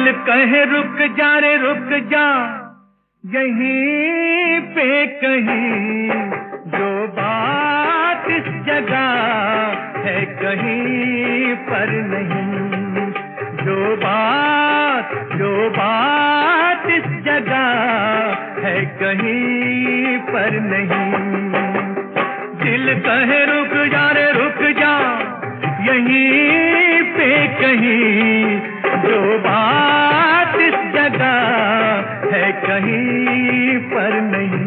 दिल कहे रुक जा रे रुक जा, यहीं पे कहीं जो बात इस जगह है कहीं पर नहीं, जो बात इस जगह है कहीं पर नहीं। दिल कहे रुक जा रे रुक जा, यहीं पे कहीं जो बात इस जगह है कहीं पर नहीं।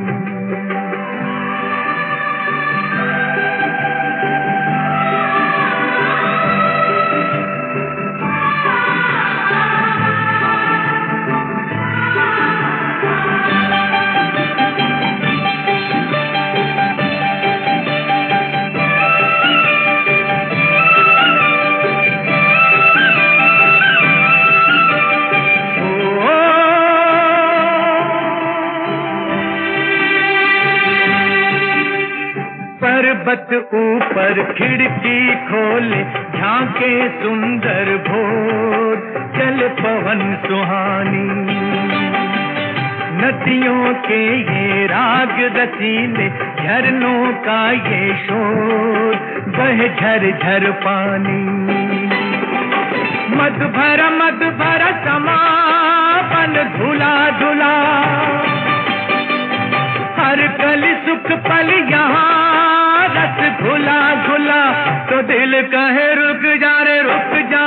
पर्वत ऊपर खिड़की खोले झांके सुंदर भोर, चल पवन सुहानी नदियों के ये राग रसीले, झरनों का ये शोर, बहे झर झर पानी। मद भरा समापन धुला धुला, हर कली सुख पल यहाँ रस घुला घुला। तो दिल कहे रुक जा रे रुक जा,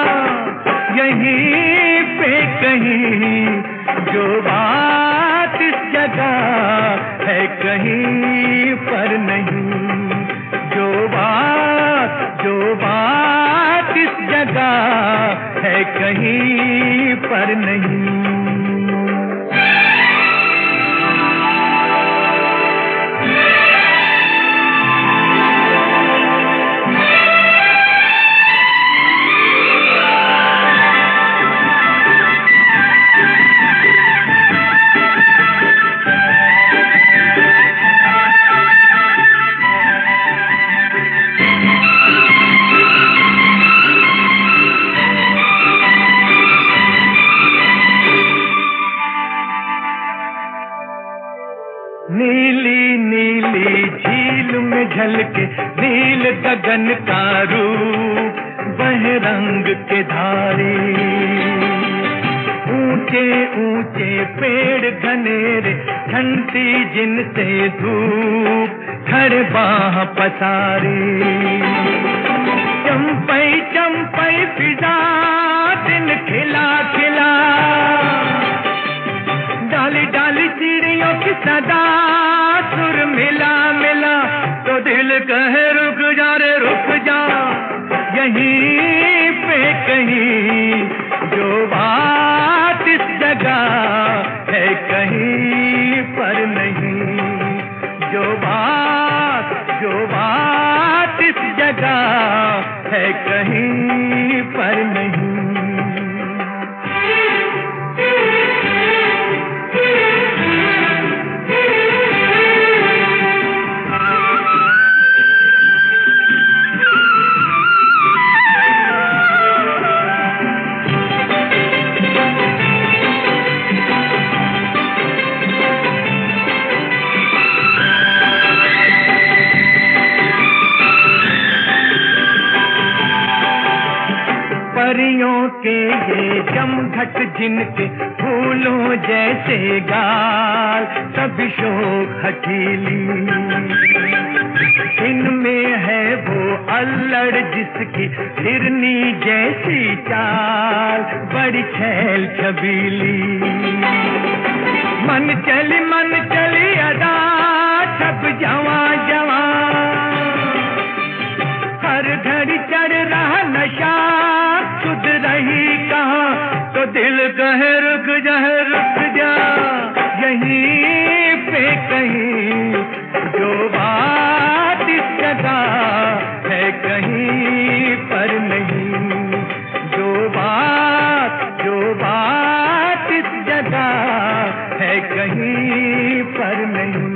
यहीं पे कहीं जो बात इस जगह है कहीं पर नहीं, जो बात इस जगह है कहीं पर नहीं। नीली नीली झील में झलके नील गगन का रूप, बहे रंग के धारे, ऊंचे ऊंचे पेड़ घनेरे, ठंडी जिनसे धूप, खड़े बाह पसारे। चंपई चंपई फिजा दिन खिला खिला, डाली डाली चिड़ियों की सदा सुर मिला मिला। तो दिल कहे रुक जा रे रुक जा, यहीं पे कहीं जो बात इस जगह है कहीं पर नहीं, जो बात इस जगह है कहीं पर नहीं। परियों के ये जमघट जिनके फूलों जैसे गाल, सभी शोक हठीली, इनमें है वो अल्लड़ जिसकी हिरनी जैसी चाल, बड़ी छैल छबीली। मन चली अदा छप जवां जवां, हर घड़ी चढ़ रहा नशा, सुध रही कहाँ। तो दिल कहे रुक जा यहीं पे कहीं जो बात इस जगह है कहीं पर नहीं, जो बात इस जगह है कहीं पर नहीं।